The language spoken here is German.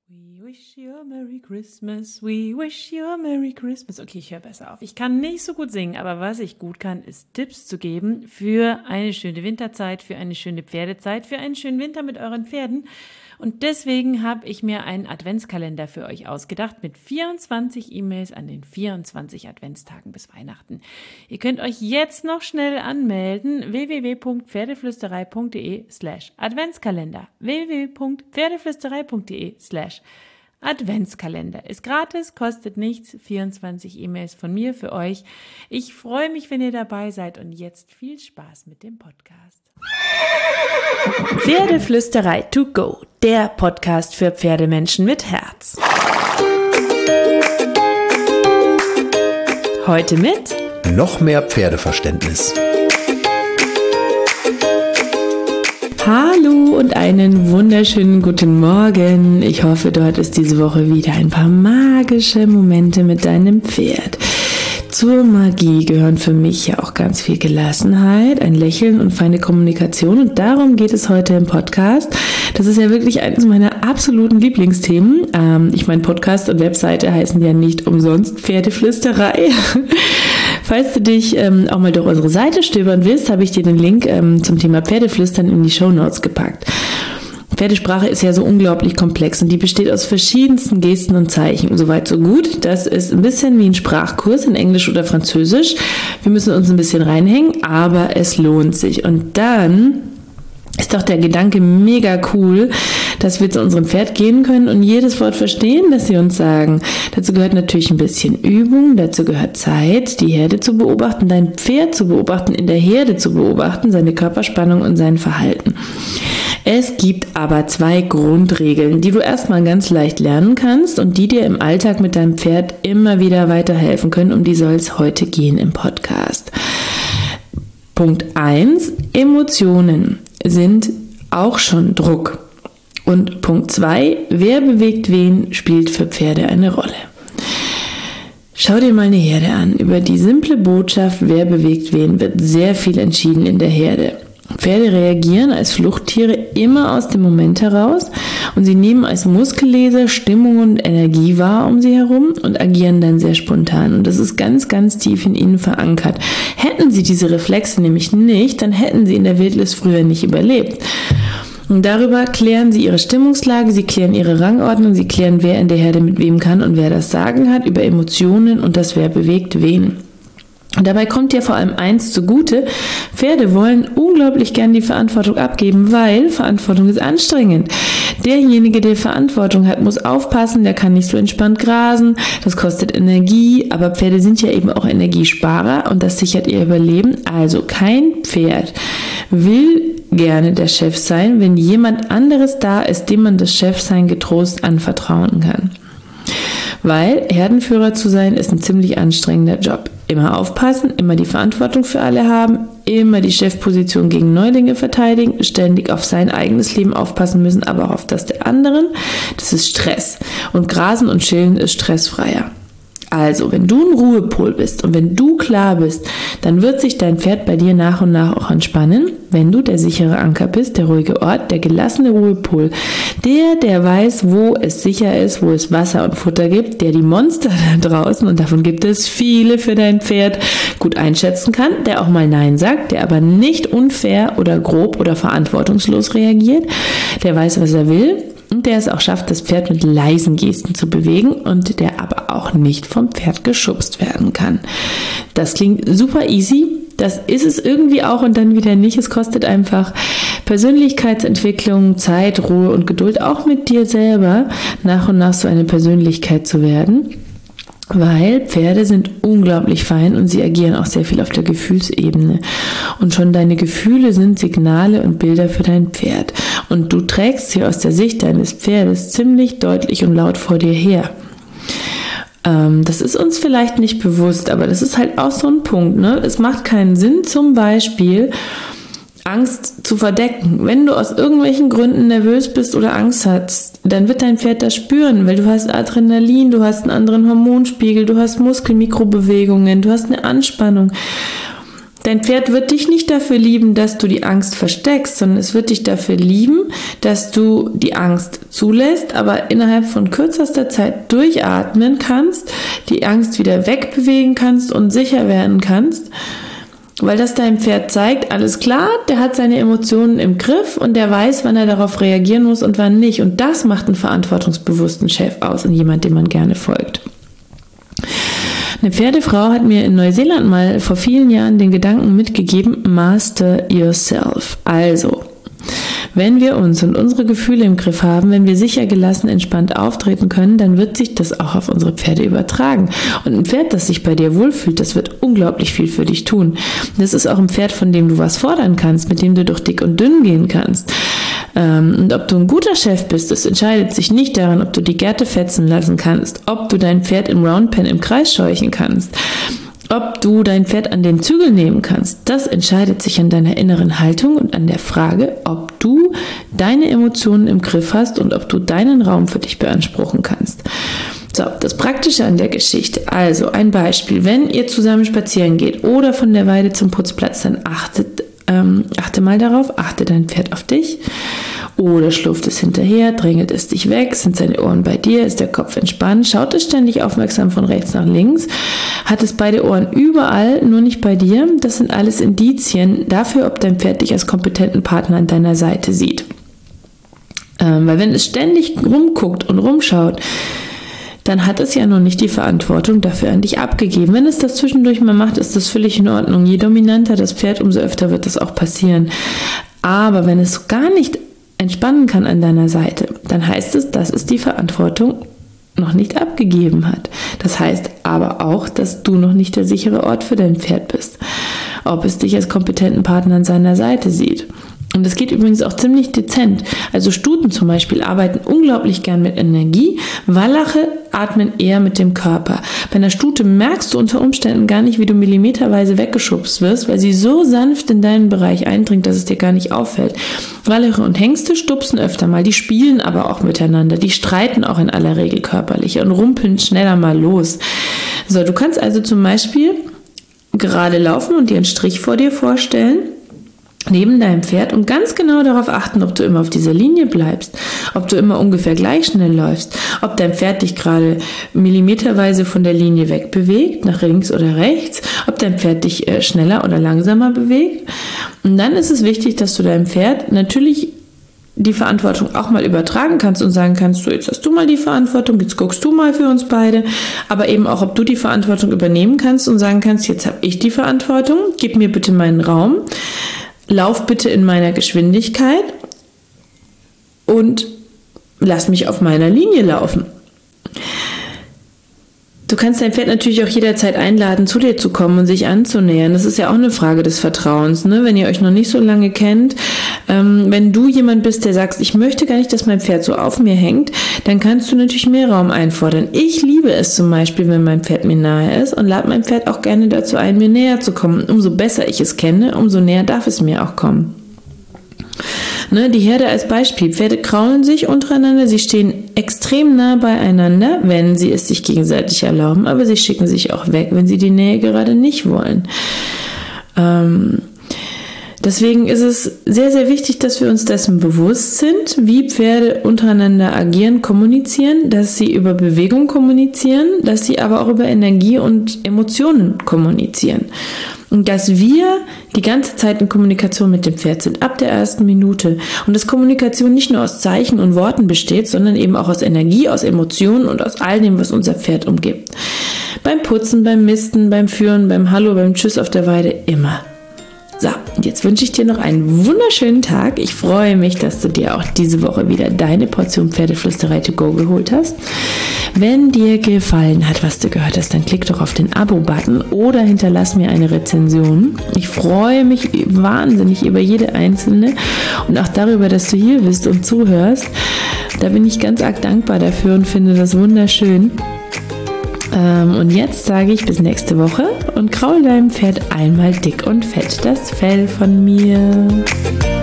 We wish you a Merry Christmas, we wish you a Merry Christmas. Okay, ich höre besser auf. Ich kann nicht so gut singen, aber was ich gut kann, ist Tipps zu geben für eine schöne Winterzeit, für eine schöne Pferdezeit, für einen schönen Winter mit euren Pferden. Und deswegen habe ich mir einen Adventskalender für euch ausgedacht mit 24 E-Mails an den 24 Adventstagen bis Weihnachten. Ihr könnt euch jetzt noch schnell anmelden, www.pferdeflüsterei.de/Adventskalender. www.pferdeflüsterei.de/Adventskalender. Ist gratis, kostet nichts, 24 E-Mails von mir für euch. Ich freue mich, wenn ihr dabei seid und jetzt viel Spaß mit dem Podcast. Pferdeflüsterei to go, der Podcast für Pferdemenschen mit Herz. Heute mit noch mehr Pferdeverständnis. Hallo und einen wunderschönen guten Morgen. Ich hoffe, du hattest diese Woche wieder ein paar magische Momente mit deinem Pferd. Zur Magie gehören für mich ja auch ganz viel Gelassenheit, ein Lächeln und feine Kommunikation. Und darum geht es heute im Podcast. Das ist ja wirklich eines meiner absoluten Lieblingsthemen. Ich meine, Podcast und Webseite heißen ja nicht umsonst Pferdeflüsterei. Falls du dich auch mal durch unsere Seite stöbern willst, habe ich dir den Link zum Thema Pferdeflüstern in die Shownotes gepackt. Pferdesprache ist ja so unglaublich komplex und die besteht aus verschiedensten Gesten und Zeichen. Soweit so gut. Das ist ein bisschen wie ein Sprachkurs in Englisch oder Französisch. Wir müssen uns ein bisschen reinhängen, aber es lohnt sich. Und dann ist doch der Gedanke mega cool, dass wir zu unserem Pferd gehen können und jedes Wort verstehen, das sie uns sagen. Dazu gehört natürlich ein bisschen Übung, dazu gehört Zeit, die Herde zu beobachten, dein Pferd zu beobachten, in der Herde zu beobachten, seine Körperspannung und sein Verhalten. Es gibt aber 2 Grundregeln, die du erstmal ganz leicht lernen kannst und die dir im Alltag mit deinem Pferd immer wieder weiterhelfen können. Um die soll es heute gehen im Podcast. Punkt 1, Emotionen sind auch schon Druck. Und Punkt 2, wer bewegt wen, spielt für Pferde eine Rolle. Schau dir mal eine Herde an. Über die simple Botschaft, wer bewegt wen, wird sehr viel entschieden in der Herde. Pferde reagieren als Fluchttiere immer aus dem Moment heraus und sie nehmen als Muskelleser Stimmung und Energie wahr um sie herum und agieren dann sehr spontan. Und das ist ganz, ganz tief in ihnen verankert. Hätten sie diese Reflexe nämlich nicht, dann hätten sie in der Wildnis früher nicht überlebt. Und darüber klären sie ihre Stimmungslage, sie klären ihre Rangordnung, sie klären, wer in der Herde mit wem kann und wer das Sagen hat, über Emotionen und das, wer bewegt wen. Und dabei kommt dir vor allem eins zugute: Pferde wollen unglaublich gern die Verantwortung abgeben, weil Verantwortung ist anstrengend. Derjenige, der Verantwortung hat, muss aufpassen, der kann nicht so entspannt grasen, das kostet Energie, aber Pferde sind ja eben auch Energiesparer und das sichert ihr Überleben. Also kein Pferd will gerne der Chef sein, wenn jemand anderes da ist, dem man das Chefsein getrost anvertrauen kann. Weil Herdenführer zu sein ist ein ziemlich anstrengender Job. Immer aufpassen, immer die Verantwortung für alle haben, immer die Chefposition gegen Neulinge verteidigen, ständig auf sein eigenes Leben aufpassen müssen, aber auch auf das der anderen. Das ist Stress. Und Grasen und Chillen ist stressfreier. Also, wenn du ein Ruhepol bist und wenn du klar bist, dann wird sich dein Pferd bei dir nach und nach auch entspannen, wenn du der sichere Anker bist, der ruhige Ort, der gelassene Ruhepol, der weiß, wo es sicher ist, wo es Wasser und Futter gibt, der die Monster da draußen, und davon gibt es viele für dein Pferd, gut einschätzen kann, der auch mal Nein sagt, der aber nicht unfair oder grob oder verantwortungslos reagiert, der weiß, was er will, und der es auch schafft, das Pferd mit leisen Gesten zu bewegen und der aber auch nicht vom Pferd geschubst werden kann. Das klingt super easy, das ist es irgendwie auch und dann wieder nicht. Es kostet einfach Persönlichkeitsentwicklung, Zeit, Ruhe und Geduld, auch mit dir selber nach und nach so eine Persönlichkeit zu werden. Weil Pferde sind unglaublich fein und sie agieren auch sehr viel auf der Gefühlsebene. Und schon deine Gefühle sind Signale und Bilder für dein Pferd. Und du trägst sie aus der Sicht deines Pferdes ziemlich deutlich und laut vor dir her. Das ist uns vielleicht nicht bewusst, aber das ist halt auch so ein Punkt, ne? Es macht keinen Sinn, zum Beispiel Angst zu verdecken. Wenn du aus irgendwelchen Gründen nervös bist oder Angst hast, dann wird dein Pferd das spüren, weil du hast Adrenalin, du hast einen anderen Hormonspiegel, du hast Muskelmikrobewegungen, du hast eine Anspannung. Dein Pferd wird dich nicht dafür lieben, dass du die Angst versteckst, sondern es wird dich dafür lieben, dass du die Angst zulässt, aber innerhalb von kürzester Zeit durchatmen kannst, die Angst wieder wegbewegen kannst und sicher werden kannst, weil das deinem Pferd zeigt, alles klar, der hat seine Emotionen im Griff und der weiß, wann er darauf reagieren muss und wann nicht. Und das macht einen verantwortungsbewussten Chef aus und jemand, dem man gerne folgt. Eine Pferdefrau hat mir in Neuseeland mal vor vielen Jahren den Gedanken mitgegeben, master yourself. Also, wenn wir uns und unsere Gefühle im Griff haben, wenn wir sicher, gelassen, entspannt auftreten können, dann wird sich das auch auf unsere Pferde übertragen. Und ein Pferd, das sich bei dir wohlfühlt, das wird unglaublich viel für dich tun. Das ist auch ein Pferd, von dem du was fordern kannst, mit dem du durch dick und dünn gehen kannst. Und ob du ein guter Chef bist, das entscheidet sich nicht daran, ob du die Gerte fetzen lassen kannst, ob du dein Pferd im Roundpen im Kreis scheuchen kannst, ob du dein Pferd an den Zügel nehmen kannst. Das entscheidet sich an deiner inneren Haltung und an der Frage, ob du deine Emotionen im Griff hast und ob du deinen Raum für dich beanspruchen kannst. So, das Praktische an der Geschichte. Also ein Beispiel, wenn ihr zusammen spazieren geht oder von der Weide zum Putzplatz, dann achte mal darauf, achte dein Pferd auf dich oder schlurft es hinterher, drängelt es dich weg, sind seine Ohren bei dir, ist der Kopf entspannt, schaut es ständig aufmerksam von rechts nach links, hat es beide Ohren überall, nur nicht bei dir. Das sind alles Indizien dafür, ob dein Pferd dich als kompetenten Partner an deiner Seite sieht. Weil wenn es ständig rumguckt und rumschaut, dann hat es ja noch nicht die Verantwortung dafür an dich abgegeben. Wenn es das zwischendurch mal macht, ist das völlig in Ordnung. Je dominanter das Pferd, umso öfter wird das auch passieren. Aber wenn es gar nicht entspannen kann an deiner Seite, dann heißt es, dass es die Verantwortung noch nicht abgegeben hat. Das heißt aber auch, dass du noch nicht der sichere Ort für dein Pferd bist. Ob es dich als kompetenten Partner an seiner Seite sieht. Und das geht übrigens auch ziemlich dezent. Also Stuten zum Beispiel arbeiten unglaublich gern mit Energie. Wallache atmen eher mit dem Körper. Bei einer Stute merkst du unter Umständen gar nicht, wie du millimeterweise weggeschubst wirst, weil sie so sanft in deinen Bereich eindringt, dass es dir gar nicht auffällt. Wallache und Hengste stupsen öfter mal. Die spielen aber auch miteinander. Die streiten auch in aller Regel körperlich und rumpeln schneller mal los. So, du kannst also zum Beispiel gerade laufen und dir einen Strich vor dir vorstellen, neben deinem Pferd und ganz genau darauf achten, ob du immer auf dieser Linie bleibst, ob du immer ungefähr gleich schnell läufst, ob dein Pferd dich gerade millimeterweise von der Linie wegbewegt, nach links oder rechts, ob dein Pferd dich schneller oder langsamer bewegt. Und dann ist es wichtig, dass du deinem Pferd natürlich die Verantwortung auch mal übertragen kannst und sagen kannst, so, jetzt hast du mal die Verantwortung, jetzt guckst du mal für uns beide, aber eben auch, ob du die Verantwortung übernehmen kannst und sagen kannst, jetzt habe ich die Verantwortung, gib mir bitte meinen Raum, lauf bitte in meiner Geschwindigkeit und lass mich auf meiner Linie laufen. Du kannst dein Pferd natürlich auch jederzeit einladen, zu dir zu kommen und sich anzunähern. Das ist ja auch eine Frage des Vertrauens, ne? Wenn ihr euch noch nicht so lange kennt, wenn du jemand bist, der sagt, ich möchte gar nicht, dass mein Pferd so auf mir hängt, dann kannst du natürlich mehr Raum einfordern. Ich liebe es zum Beispiel, wenn mein Pferd mir nahe ist und lade mein Pferd auch gerne dazu ein, mir näher zu kommen. Umso besser ich es kenne, umso näher darf es mir auch kommen. Ne, die Herde als Beispiel. Pferde kraulen sich untereinander, sie stehen extrem nah beieinander, wenn sie es sich gegenseitig erlauben, aber sie schicken sich auch weg, wenn sie die Nähe gerade nicht wollen. Deswegen ist es sehr, sehr wichtig, dass wir uns dessen bewusst sind, wie Pferde untereinander agieren, kommunizieren, dass sie über Bewegung kommunizieren, dass sie aber auch über Energie und Emotionen kommunizieren. Und dass wir die ganze Zeit in Kommunikation mit dem Pferd sind, ab der ersten Minute. Und dass Kommunikation nicht nur aus Zeichen und Worten besteht, sondern eben auch aus Energie, aus Emotionen und aus all dem, was unser Pferd umgibt. Beim Putzen, beim Misten, beim Führen, beim Hallo, beim Tschüss auf der Weide, immer. So, und jetzt wünsche ich dir noch einen wunderschönen Tag. Ich freue mich, dass du dir auch diese Woche wieder deine Portion Pferdeflüsterei to go geholt hast. Wenn dir gefallen hat, was du gehört hast, dann klick doch auf den Abo-Button oder hinterlass mir eine Rezension. Ich freue mich wahnsinnig über jede einzelne und auch darüber, dass du hier bist und zuhörst. Da bin ich ganz arg dankbar dafür und finde das wunderschön. Und jetzt sage ich bis nächste Woche und kraul deinem Pferd einmal dick und fett das Fell von mir.